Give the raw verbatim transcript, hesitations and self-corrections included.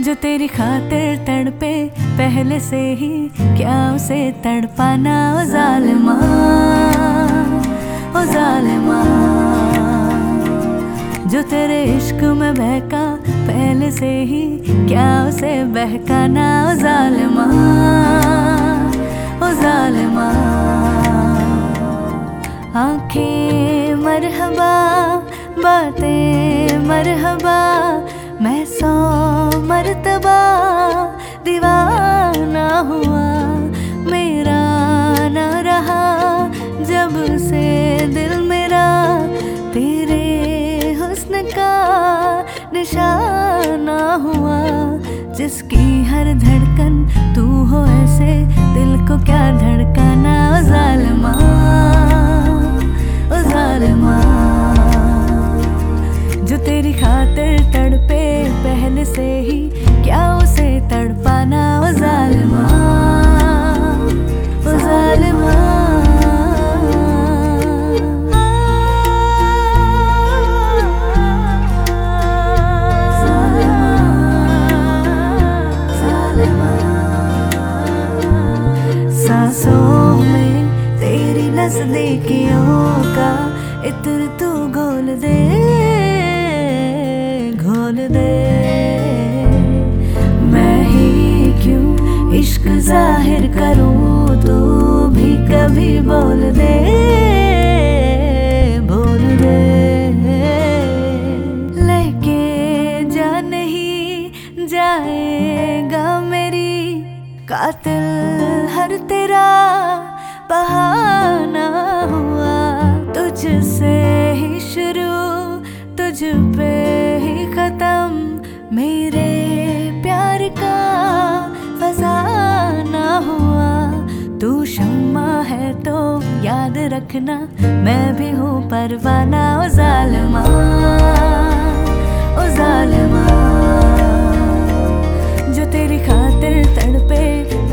जो तेरी खातिर तड़पे पहले से ही, क्या उसे तड़पाना ओ जालिमा, ओ जालिमा। जो तेरे इश्क में बहका पहले से ही, क्या उसे बहकाना ओ जालिमा, ओ जालिमा। आंखें मरहबा, बातें मरहबा, मैं सौ मर्तबा दीवाना हुआ। मेरा न रहा जब से दिल मेरा, तेरे हुस्न का निशाना हुआ। जिसकी हर धड़कन तू हो ऐसे, दिल को क्या धड़काना ओ जालिमा, ओ जालिमा। जो तेरी खातिर तड़पे पहले से ही, क्या उसे तड़पाना ओ जालिमा, ओ जालिमा। सांसों में तेरी नज़दीकियों का इत्र तू घोल दे, घोल दे। मैं ही क्यों इश्क जाहिर करूं, तू भी कभी बोल दे, बोल दे। लेके जा नहीं जाएगा मेरी, कातिल हर तेरा बहाना हुआ। तुझसे ही शुरू, तुझ पे ही खत्म, मेरे प्यार का फसाना हुआ। तू शम्मा है तो याद रखना, मैं भी हूँ परवाना ओ जालिमा, ओ जालिमा। जो तेरी खातिर तड़पे